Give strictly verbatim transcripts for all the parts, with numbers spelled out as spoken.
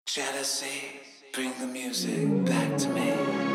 Jealousy, bring the music back to me.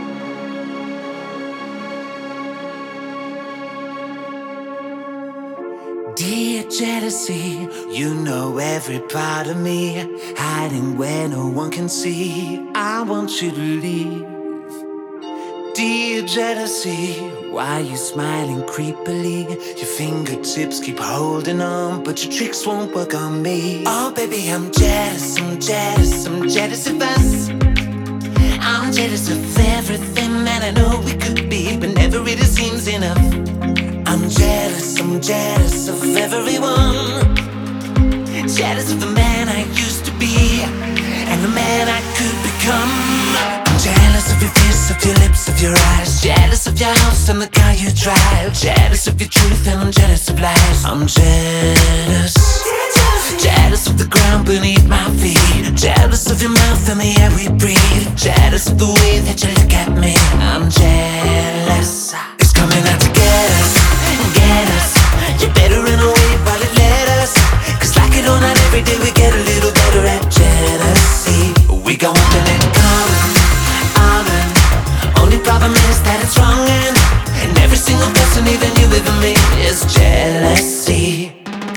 Dear jealousy, you know every part of me, hiding where no one can see. I want you to leave. Dear jealousy, why you smiling creepily? Your fingertips keep holding on, but your tricks won't work on me. Oh baby, I'm jealous, I'm jealous, I'm jealous of us. I'm jealous of everything that I know we could be, but never really seems enough. I'm jealous, I'm jealous of everyone. Jealous of the man I used to be and the man I could become. I'm jealous of your face, of your lips, of your eyes. Jealous of your house and the car you drive. Jealous of your truth and I'm jealous of lies. I'm jealous. Jealous of the ground beneath my feet. Jealous of your mouth and the air we breathe. Jealous of the way that you look at me. I'm jealous. It's coming out to get us, get us. You better run away while it let us. Cause like it or not, every day we get a little better at jealousy. We go on and it comes on and only problem is that it's wrong and, and every single person, even you, even me, is jealousy.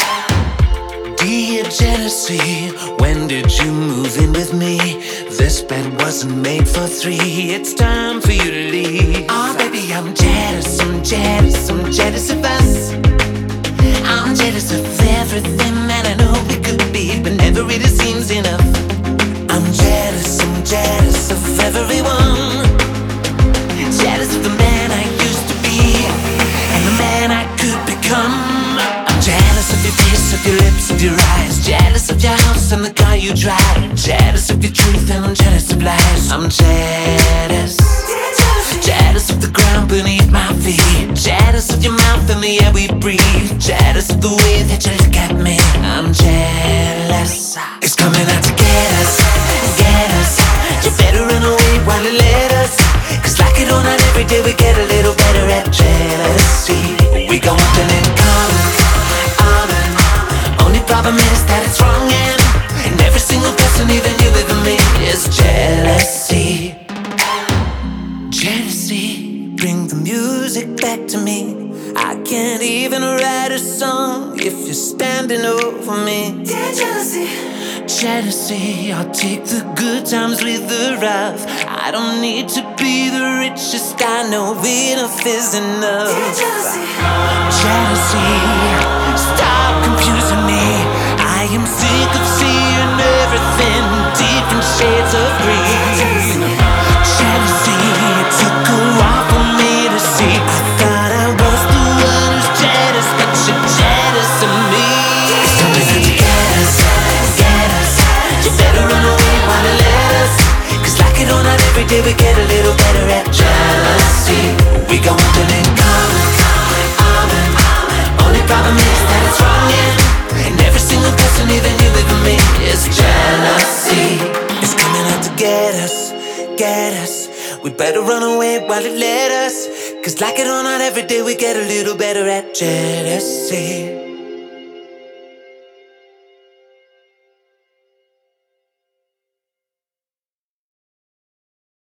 Dear jealousy, when did you move in with me? This bed wasn't made for three. It's time for you to leave. Oh baby, I'm jealous, I'm jealous, I'm jealous of us. I'm jealous of everything that I know we could be, but never really seems enough. I'm jealous, I'm jealous of everyone. Jealous of the man I used to be and the man I could become. I'm jealous of your face, of your lips, of your eyes. Jealous of your house and the car you drive. Jealous of your truth and I'm jealous of lies. I'm jealous. Jealous of the ground beneath my feet. Jealous of your mouth and the air we breathe. Jealous of the way that you look at me. I'm jealous. It's coming out to get us, get us. You better run away while you let us. Cause like it or not, every day we get a little better at jealousy. We go up and it comes on and only problem is that it's wrong and, and every single person, even you, even me, is jealousy. Jealousy, bring the music back to me. I can't even write a song if you're standing over me. Dear jealousy, jealousy, I'll take the good times with the rough. I don't need to be the richest, I know enough is enough. Dear jealousy, jealousy, stop confusing me. I am sick of seeing everything different shades of green. Jealousy, it took a while for me to see. I thought I was the one who's jealous, but you're jealous of me. It's something to get us, get us. You better run away while you let us. Cause like it or not, every day we get a little better at jealousy. We go on and it comes on and only problem is that it's wrong and, and every single person, even you, even me, is jealousy. It's coming out to get us, get us. We better run away while it let us. Cause like it or not, every day we get a little better at jealousy.